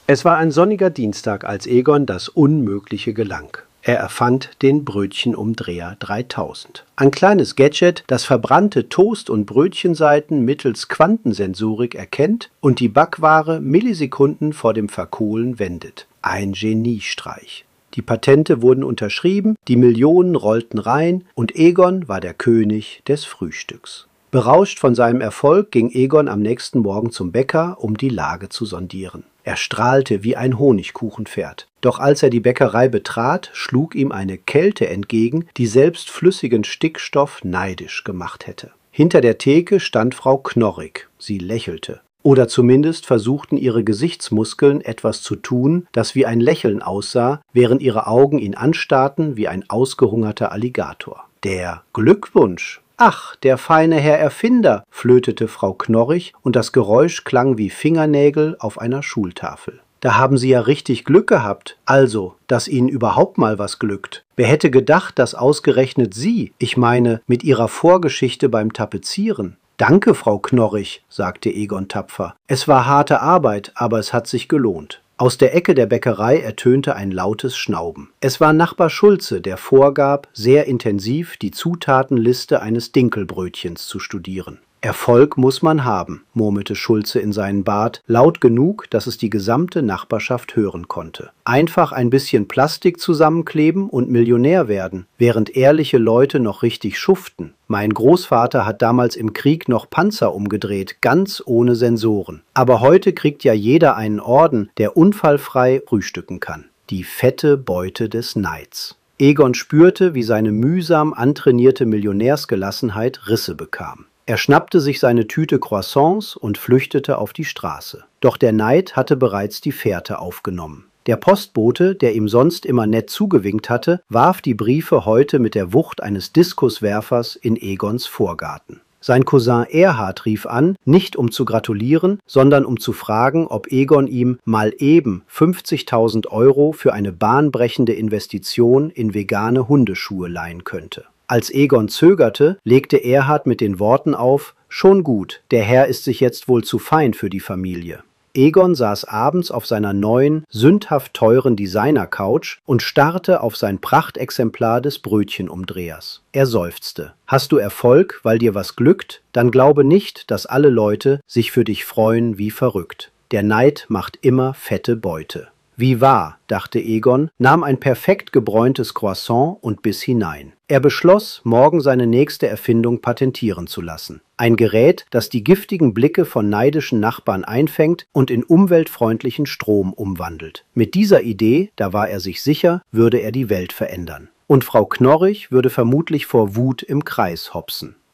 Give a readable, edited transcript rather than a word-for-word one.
Es war ein sonniger Dienstag, als Egon das Unmögliche gelang. Er erfand den Brötchenumdreher 3000. Ein kleines Gadget, das verbrannte Toast- und Brötchenseiten mittels Quantensensorik erkennt und die Backware Millisekunden vor dem Verkohlen wendet. Ein Geniestreich. Die Patente wurden unterschrieben, die Millionen rollten rein und Egon war der König des Frühstücks. Berauscht von seinem Erfolg ging Egon am nächsten Morgen zum Bäcker, um die Lage zu sondieren. Er strahlte wie ein Honigkuchenpferd. Doch als er die Bäckerei betrat, schlug ihm eine Kälte entgegen, die selbst flüssigen Stickstoff neidisch gemacht hätte. Hinter der Theke stand Frau Knorrig. Sie lächelte. Oder zumindest versuchten ihre Gesichtsmuskeln etwas zu tun, das wie ein Lächeln aussah, während ihre Augen ihn anstarrten wie ein ausgehungerter Alligator. »Der Glückwunsch! »Ach, der feine Herr Erfinder«, flötete Frau Knorrig, und das Geräusch klang wie Fingernägel auf einer Schultafel. »Da haben Sie ja richtig Glück gehabt. Also, dass Ihnen überhaupt mal was glückt. Wer hätte gedacht, dass ausgerechnet Sie, ich meine, mit Ihrer Vorgeschichte beim Tapezieren.« »Danke, Frau Knorrig«, sagte Egon tapfer. »Es war harte Arbeit, aber es hat sich gelohnt.« Aus der Ecke der Bäckerei ertönte ein lautes Schnauben. Es war Nachbar Schulze, der vorgab, sehr intensiv die Zutatenliste eines Dinkelbrötchens zu studieren. »Erfolg muss man haben«, murmelte Schulze in seinen Bart, laut genug, dass es die gesamte Nachbarschaft hören konnte. »Einfach ein bisschen Plastik zusammenkleben und Millionär werden, während ehrliche Leute noch richtig schuften. Mein Großvater hat damals im Krieg noch Panzer umgedreht, ganz ohne Sensoren. Aber heute kriegt ja jeder einen Orden, der unfallfrei frühstücken kann. Die fette Beute des Neids.« Egon spürte, wie seine mühsam antrainierte Millionärsgelassenheit Risse bekam. Er schnappte sich seine Tüte Croissants und flüchtete auf die Straße. Doch der Neid hatte bereits die Fährte aufgenommen. Der Postbote, der ihm sonst immer nett zugewinkt hatte, warf die Briefe heute mit der Wucht eines Diskuswerfers in Egons Vorgarten. Sein Cousin Erhard rief an, nicht um zu gratulieren, sondern um zu fragen, ob Egon ihm mal eben 50.000 € für eine bahnbrechende Investition in vegane Hundeschuhe leihen könnte. Als Egon zögerte, legte Erhard mit den Worten auf: »Schon gut, der Herr ist sich jetzt wohl zu fein für die Familie.« Egon saß abends auf seiner neuen, sündhaft teuren Designer-Couch und starrte auf sein Prachtexemplar des Brötchenumdrehers. Er seufzte. »Hast du Erfolg, weil dir was glückt? Dann glaube nicht, dass alle Leute sich für dich freuen wie verrückt. Der Neid macht immer fette Beute.« Wie wahr, dachte Egon, nahm ein perfekt gebräuntes Croissant und biss hinein. Er beschloss, morgen seine nächste Erfindung patentieren zu lassen. Ein Gerät, das die giftigen Blicke von neidischen Nachbarn einfängt und in umweltfreundlichen Strom umwandelt. Mit dieser Idee, da war er sich sicher, würde er die Welt verändern. Und Frau Knorrig würde vermutlich vor Wut im Kreis hopsen.